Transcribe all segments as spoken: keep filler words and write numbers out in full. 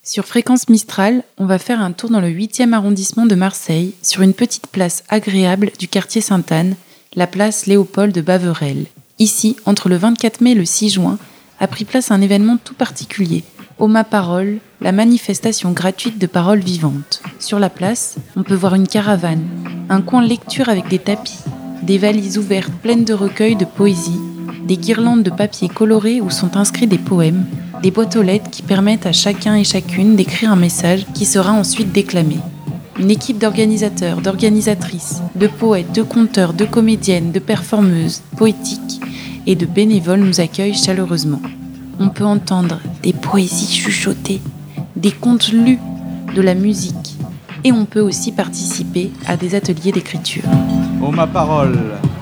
Sur Fréquence Mistral, on va faire un tour dans le huitième arrondissement de Marseille, sur une petite place agréable du quartier Sainte-Anne, la place Léopold de Baverel. Ici, entre le vingt-quatre mai et le six juin, a pris place un événement tout particulier. Oma Parole, la manifestation gratuite de paroles vivantes. Sur la place, on peut voir une caravane, un coin lecture avec des tapis, des valises ouvertes pleines de recueils de poésie, des guirlandes de papier coloré où sont inscrits des poèmes, des boîtes aux lettres qui permettent à chacun et chacune d'écrire un message qui sera ensuite déclamé. Une équipe d'organisateurs, d'organisatrices, de poètes, de conteurs, de comédiennes, de performeuses, poétiques et de bénévoles nous accueille chaleureusement. On peut entendre des poésies chuchotées, des contes lus, de la musique, et on peut aussi participer à des ateliers d'écriture. Oh ma parole,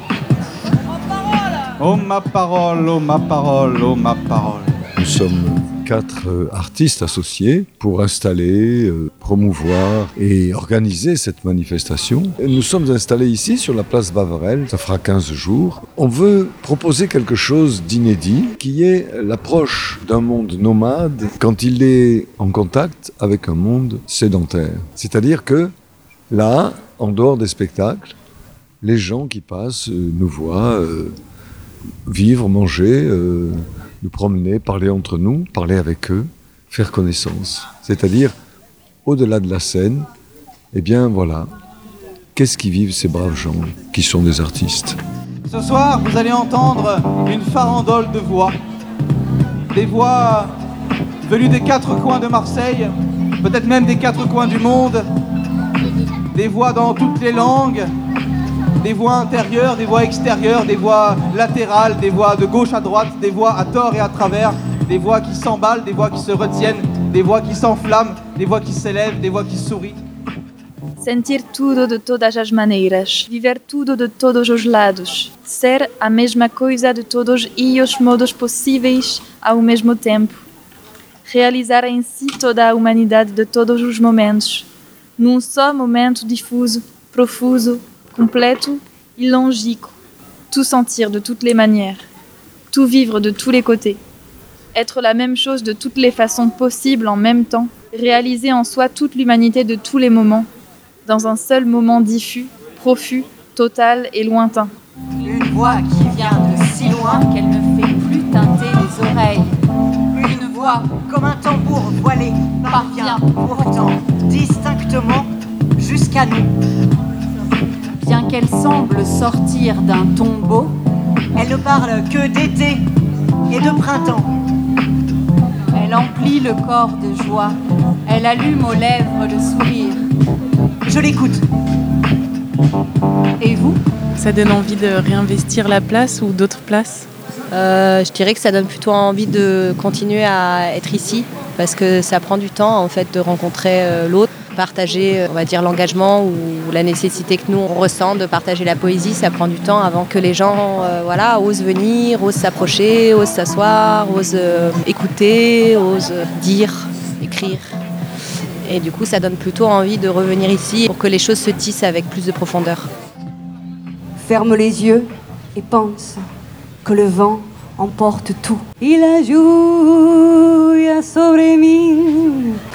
oh ma parole, oh ma parole, oh ma parole. Nous sommes quatre euh, artistes associés pour installer, euh, promouvoir et organiser cette manifestation. Et nous sommes installés ici sur la place Baverel, ça fera quinze jours. On veut proposer quelque chose d'inédit qui est l'approche d'un monde nomade quand il est en contact avec un monde sédentaire. C'est-à-dire que là, en dehors des spectacles, les gens qui passent euh, nous voient euh, vivre, manger, euh, nous promener, parler entre nous, parler avec eux, faire connaissance. C'est-à-dire, au-delà de la scène, eh bien voilà, qu'est-ce qui vivent ces braves gens qui sont des artistes ? Ce soir, vous allez entendre une farandole de voix. Des voix venues des quatre coins de Marseille, peut-être même des quatre coins du monde. Des voix dans toutes les langues. Des voix intérieures, des voix extérieures, des voix latérales, des voix de gauche à droite, des voix à tort et à travers, des voix qui s'emballent, des voix qui se retiennent, des voix qui s'enflamment, des voix qui s'élèvent, des voix qui sourient. Sentir tudo de todas as maneiras, viver tudo de todos os lados, ser a mesma coisa de todos e os modos possíveis ao mesmo tempo, realizar em si toda a humanidade de todos os momentos, num só momento difuso, profuso, completo et longique, tout sentir de toutes les manières, tout vivre de tous les côtés, être la même chose de toutes les façons possibles en même temps, réaliser en soi toute l'humanité de tous les moments, dans un seul moment diffus, profus, total et lointain. Une voix qui vient de si loin qu'elle ne fait plus teinter les oreilles. Une voix comme un tambour voilé parvient pourtant distinctement jusqu'à nous. Bien qu'elle semble sortir d'un tombeau, elle ne parle que d'été et de printemps. Elle emplit le corps de joie, elle allume aux lèvres le sourire. Je l'écoute. Et vous ? Ça donne envie de réinvestir la place ou d'autres places ? Euh, je dirais que ça donne plutôt envie de continuer à être ici parce que ça prend du temps en fait de rencontrer euh, l'autre, partager on va dire l'engagement ou la nécessité que nous on ressent de partager la poésie, ça prend du temps avant que les gens euh, voilà, osent venir, osent s'approcher, osent s'asseoir, osent euh, écouter, osent dire, écrire. Et du coup ça donne plutôt envie de revenir ici pour que les choses se tissent avec plus de profondeur. Ferme les yeux et pense que le vent emporte tout. Il a joué sobre mí.